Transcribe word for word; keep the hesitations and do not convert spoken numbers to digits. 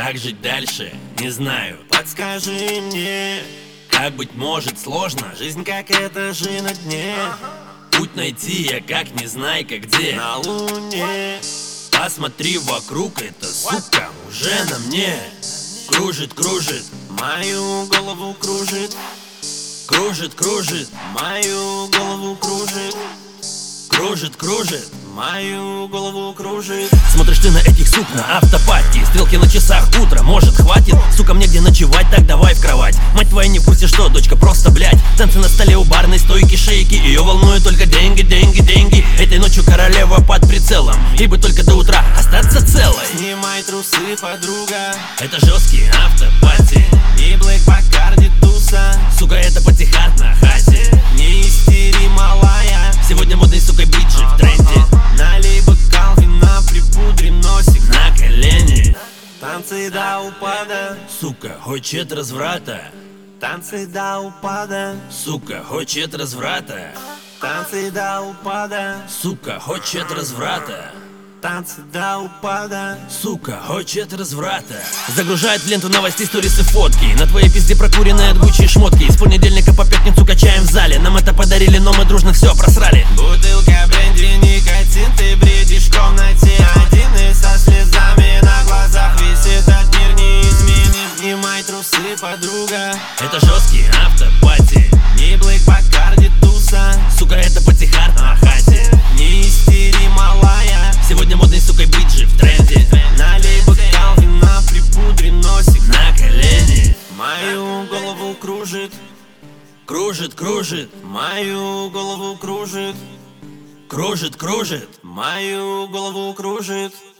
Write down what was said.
Как жить дальше, не знаю. Подскажи мне, Как быть может сложно, жизнь как это же на дне. путь найти я как не знайка где. На луне Посмотри вокруг, это сука уже на мне. Кружит, кружит, мою голову кружит, кружит, кружит, мою голову кружит, кружит, кружит. мою голову кружит. Смотришь ты на этих сук на автопатии. Стрелки на часах утро, может хватит? Сука, мне где ночевать, так давай в кровать. Мать твоя не в курсе, что дочка просто блять. Танцы на столе у барной стойки, шейки. Ее волнуют только деньги, деньги, деньги. Этой ночью королева под прицелом, и бы только до утра остаться целой. Снимай трусы, подруга, Это жесткий автопати. не Блэк Бакарди туса. Сука, это патихард на хате. Не истери, малая, Сегодня модный, сука, биджи в тренде. налей бокал вина, припудрим носик. На колени. Танцы до упада, Сука, хочет разврата. танцы до упада, Сука, хочет разврата. танцы до упада, Сука, хочет разврата. танцы до упада. Сука, хочет разврата. Загружает в ленту новостей, сторисы, фотки. На твоей пизде прокуренные от Гуччи шмотки. С понедельника по пятницу качаем в зале. Нам это подарили, но мы дружно все просрали. Бутылка бренди, никотин, ты бредишь в комнате один. И со слезами на глазах весь этот мир не изменит. Снимай трусы, подруга, Это жесткий автопати. не Блэк Бакарди туса. Сука, это патихард на хате. Не истери, малая, Сегодня модный, сука, биджи в тренде. налей бокал вина, припудрим носик. На колени. Мою голову кружит, Кружит, кружит, мою голову кружит, кружит, кружит. мою голову кружит.